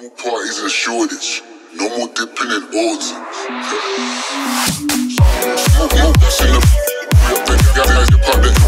more parties and shortage. No more dipping in odds. More in the guys, you pop the